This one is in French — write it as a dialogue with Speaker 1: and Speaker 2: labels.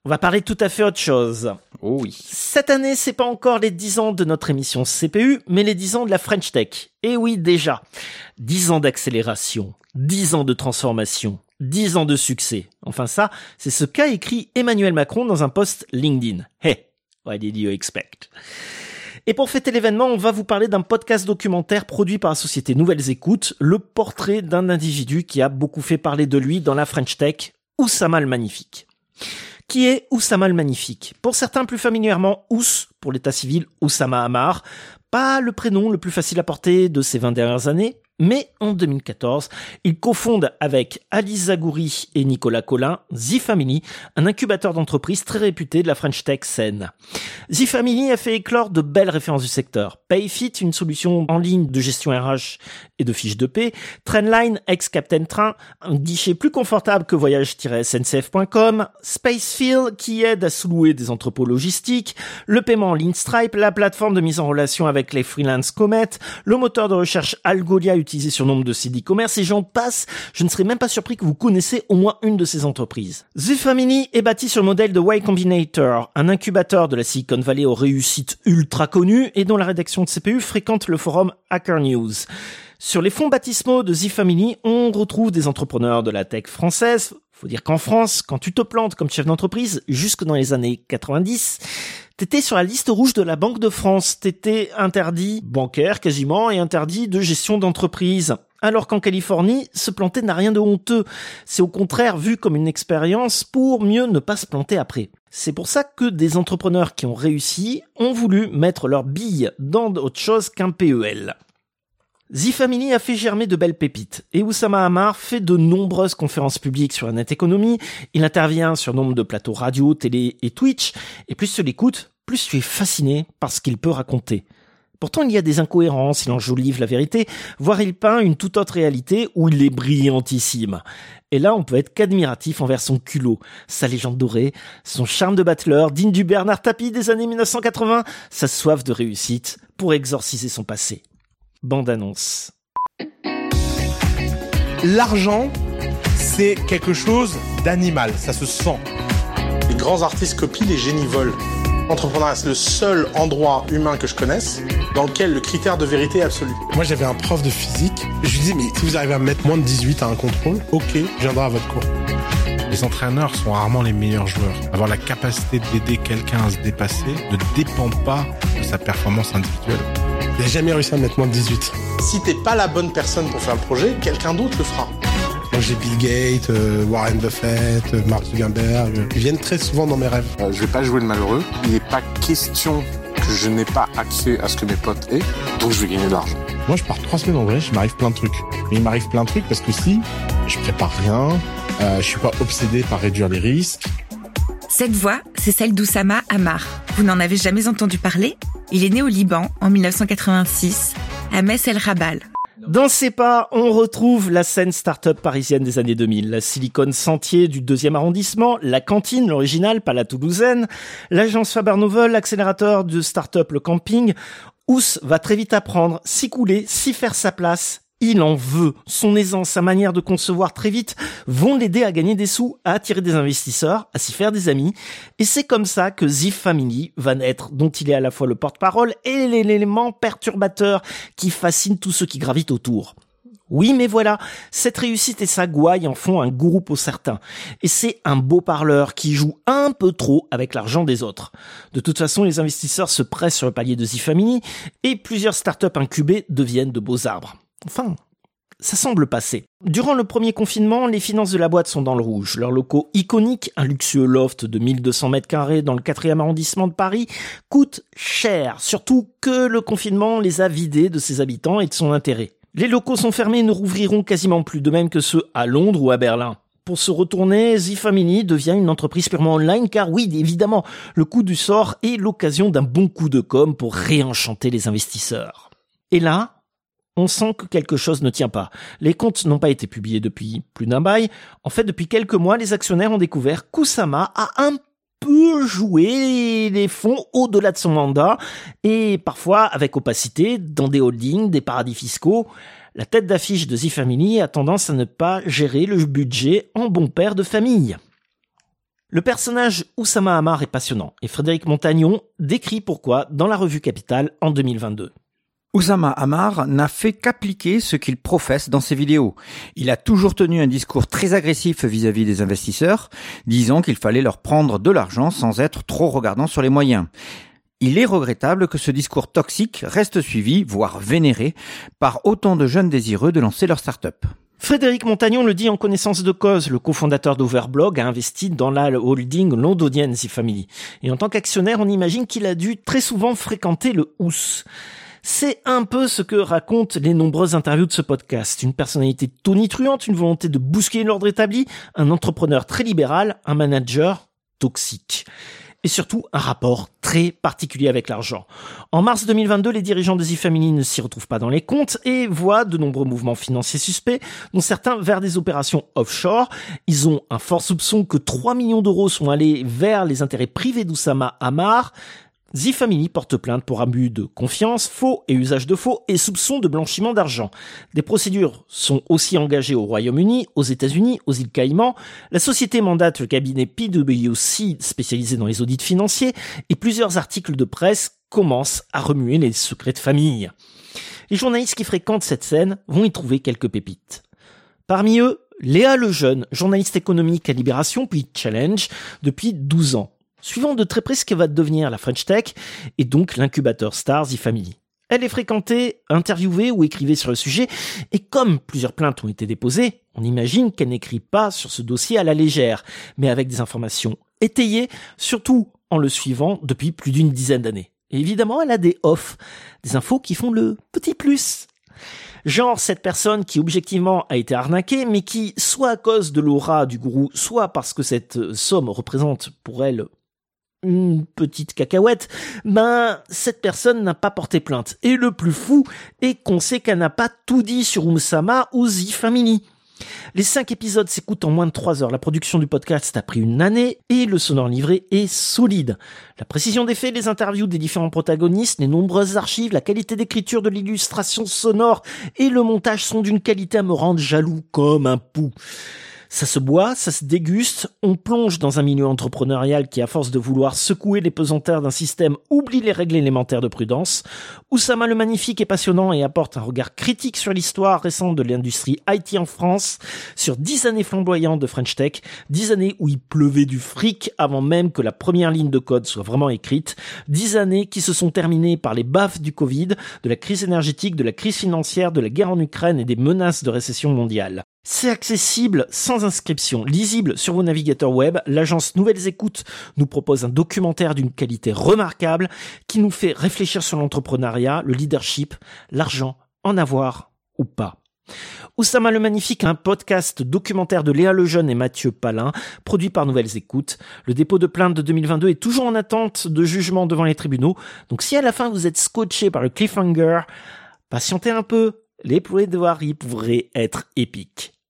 Speaker 1: On va parler tout à fait autre chose.
Speaker 2: Oh oui.
Speaker 1: Cette année, c'est pas encore les 10 ans de notre émission CPU, mais les 10 ans de la French Tech. Et oui, déjà. 10 ans d'accélération, 10 ans de transformation, 10 ans de succès. Enfin ça, c'est ce qu'a écrit Emmanuel Macron dans un post LinkedIn. Hey, what did you expect? Et pour fêter l'événement, on va vous parler d'un podcast documentaire produit par la société Nouvelles Écoutes, le portrait d'un individu qui a beaucoup fait parler de lui dans la French Tech, Oussama le Magnifique. Qui est Oussama le Magnifique? Pour certains plus familièrement, Ous, pour l'état civil Oussama Ammar, pas le prénom le plus facile à porter de ces 20 dernières années, mais en 2014, il cofonde avec Alice Zagouri et Nicolas Collin Z-Family, un incubateur d'entreprise très réputé de la French Tech scène. Z-Family a fait éclore de belles références du secteur. Payfit, une solution en ligne de gestion RH et de fiches de paie. Trendline, ex-Captain Train, un guichet plus confortable que voyage-sncf.com. Spacefill, qui aide à sous-louer des entrepôts logistiques. Le paiement en ligne Stripe, la plateforme de mise en relation avec les freelance Comet. Le moteur de recherche Algolia utilisé sur nombre de sites e-commerce et j'en passe. Je ne serais même pas surpris que vous connaissez au moins une de ces entreprises. Z-Family est bâti sur le modèle de Y Combinator, un incubateur de la Silicon Valley aux réussites ultra connues et dont la rédaction de CPU fréquente le forum Hacker News. Sur les fonds baptismaux de Z-Family, on retrouve des entrepreneurs de la tech française. Faut dire qu'en France, quand tu te plantes comme chef d'entreprise, jusque dans les années 90, t'étais sur la liste rouge de la Banque de France. T'étais interdit bancaire quasiment et interdit de gestion d'entreprise. Alors qu'en Californie, se planter n'a rien de honteux. C'est au contraire vu comme une expérience pour mieux ne pas se planter après. C'est pour ça que des entrepreneurs qui ont réussi ont voulu mettre leurs billes dans autre chose qu'un PEL. Z-Family a fait germer de belles pépites et Oussama Ammar fait de nombreuses conférences publiques sur la net économie. Il intervient sur nombre de plateaux radio, télé et Twitch. Et plus tu l'écoutes, plus tu es fasciné par ce qu'il peut raconter. Pourtant, il y a des incohérences, il enjolive la vérité, voire il peint une toute autre réalité où il est brillantissime. Et là, on peut être qu'admiratif envers son culot, sa légende dorée, son charme de battleur, digne du Bernard Tapie des années 1980, sa soif de réussite pour exorciser son passé. Bande-annonce.
Speaker 3: L'argent, c'est quelque chose d'animal, ça se sent.
Speaker 4: Les grands artistes copient, les génies volent. L'entrepreneuriat, c'est le seul endroit humain que je connaisse dans lequel le critère de vérité est absolu.
Speaker 3: Moi, j'avais un prof de physique. Je lui disais, mais si vous arrivez à mettre moins de 18 à un contrôle, ok, je viendrai à votre cours.
Speaker 5: Les entraîneurs sont rarement les meilleurs joueurs. Avoir la capacité d'aider quelqu'un à se dépasser ne dépend pas de sa performance individuelle.
Speaker 3: Il n'a jamais réussi à mettre moins de 18.
Speaker 4: Si t'es pas la bonne personne pour faire le projet, quelqu'un d'autre le fera.
Speaker 3: Moi, j'ai Bill Gates, Warren Buffett, Mark Zuckerberg. Ils viennent très souvent dans mes rêves.
Speaker 6: Je vais pas jouer le malheureux. Il n'est pas question que je n'ai pas accès à ce que mes potes aient, donc je vais gagner de l'argent.
Speaker 7: Moi, je pars 3 semaines en vrai, il m'arrive plein de trucs. Mais il m'arrive plein de trucs parce que si je prépare rien, je suis pas obsédé par réduire les risques.
Speaker 8: Cette voix, c'est celle d'Oussama Ammar. Vous n'en avez jamais entendu parler? Il est né au Liban en 1986, à Mess El Rabal.
Speaker 1: Dans ses pas, on retrouve la scène start-up parisienne des années 2000, la Silicon Sentier du 2e arrondissement, la Cantine, l'original, pas la toulousaine, l'agence Faber-Novel, l'accélérateur de start-up Le Camping. Ous va très vite apprendre, s'y couler, s'y faire sa place. Il en veut. Son aisance, sa manière de concevoir très vite vont l'aider à gagner des sous, à attirer des investisseurs, à s'y faire des amis. Et c'est comme ça que Z-Family va naître, dont il est à la fois le porte-parole et l'élément perturbateur qui fascine tous ceux qui gravitent autour. Oui, mais voilà, cette réussite et sa gouaille en font un gourou pour certains. Et c'est un beau parleur qui joue un peu trop avec l'argent des autres. De toute façon, les investisseurs se pressent sur le palier de Z-Family et plusieurs startups incubées deviennent de beaux arbres. Enfin, ça semble passer. Durant le premier confinement, les finances de la boîte sont dans le rouge. Leurs locaux iconiques, un luxueux loft de 1200 mètres carrés dans le 4e arrondissement de Paris, coûtent cher. Surtout que le confinement les a vidés de ses habitants et de son intérêt. Les locaux sont fermés et ne rouvriront quasiment plus, de même que ceux à Londres ou à Berlin. Pour se retourner, Z-Family devient une entreprise purement online car oui, évidemment, le coup du sort est l'occasion d'un bon coup de com' pour réenchanter les investisseurs. Et là, on sent que quelque chose ne tient pas. Les comptes n'ont pas été publiés depuis plus d'un bail. En fait, depuis quelques mois, les actionnaires ont découvert qu'Oussama a un peu joué les fonds au-delà de son mandat et parfois avec opacité dans des holdings, des paradis fiscaux. La tête d'affiche de Z-Family a tendance à ne pas gérer le budget en bon père de famille. Le personnage Oussama Ammar est passionnant et Frédéric Montagnon décrit pourquoi dans la revue Capital en 2022.
Speaker 2: Oussama Ammar n'a fait qu'appliquer ce qu'il professe dans ses vidéos. Il a toujours tenu un discours très agressif vis-à-vis des investisseurs, disant qu'il fallait leur prendre de l'argent sans être trop regardant sur les moyens. Il est regrettable que ce discours toxique reste suivi, voire vénéré, par autant de jeunes désireux de lancer leur start-up.
Speaker 1: Frédéric Montagnon le dit en connaissance de cause. Le cofondateur d'Overblog a investi dans la holding londonienne The Family. Et en tant qu'actionnaire, on imagine qu'il a dû très souvent fréquenter le Ous. C'est un peu ce que racontent les nombreuses interviews de ce podcast. Une personnalité tonitruante, une volonté de bousculer l'ordre établi, un entrepreneur très libéral, un manager toxique. Et surtout, un rapport très particulier avec l'argent. En mars 2022, les dirigeants de The Family ne s'y retrouvent pas dans les comptes et voient de nombreux mouvements financiers suspects, dont certains vers des opérations offshore. Ils ont un fort soupçon que 3 millions d'euros sont allés vers les intérêts privés d'Oussama Ammar. The Family porte plainte pour abus de confiance, faux et usage de faux et soupçons de blanchiment d'argent. Des procédures sont aussi engagées au Royaume-Uni, aux États-Unis, aux îles Caïmans. La société mandate le cabinet PwC spécialisé dans les audits financiers et plusieurs articles de presse commencent à remuer les secrets de famille. Les journalistes qui fréquentent cette scène vont y trouver quelques pépites. Parmi eux, Léa Lejeune, journaliste économique à Libération puis Challenge depuis 12 ans. Suivant de très près ce que va devenir la French Tech et donc l'incubateur Star The Family. Elle est fréquentée, interviewée ou écrivait sur le sujet et comme plusieurs plaintes ont été déposées, on imagine qu'elle n'écrit pas sur ce dossier à la légère, mais avec des informations étayées, surtout en le suivant depuis plus d'une dizaine d'années. Et évidemment, elle a des offs, des infos qui font le petit plus. Genre cette personne qui objectivement a été arnaquée, mais qui, soit à cause de l'aura du gourou, soit parce que cette somme représente pour elle une petite cacahuète, cette personne n'a pas porté plainte. Et le plus fou est qu'on sait qu'elle n'a pas tout dit sur Oussama ou The Family. Les 5 épisodes s'écoutent en moins de 3 heures. La production du podcast a pris une année et le sonore livré est solide. La précision des faits, les interviews des différents protagonistes, les nombreuses archives, la qualité d'écriture de l'illustration sonore et le montage sont d'une qualité à me rendre jaloux comme un pou. Ça se boit, ça se déguste, on plonge dans un milieu entrepreneurial qui, à force de vouloir secouer les pesanteurs d'un système, oublie les règles élémentaires de prudence. Oussama le Magnifique est passionnant et apporte un regard critique sur l'histoire récente de l'industrie IT en France, sur 10 années flamboyantes de French Tech, 10 années où il pleuvait du fric avant même que la première ligne de code soit vraiment écrite, 10 années qui se sont terminées par les baffes du Covid, de la crise énergétique, de la crise financière, de la guerre en Ukraine et des menaces de récession mondiale. C'est accessible sans inscription, lisible sur vos navigateurs web. L'agence Nouvelles Écoutes nous propose un documentaire d'une qualité remarquable qui nous fait réfléchir sur l'entrepreneuriat, le leadership, l'argent, en avoir ou pas. Oussama le Magnifique, un podcast documentaire de Léa Lejeune et Mathieu Palin, produit par Nouvelles Écoutes. Le dépôt de plainte de 2022 est toujours en attente de jugement devant les tribunaux. Donc si à la fin vous êtes scotché par le cliffhanger, patientez un peu. Les plaidoiries pourraient être épiques.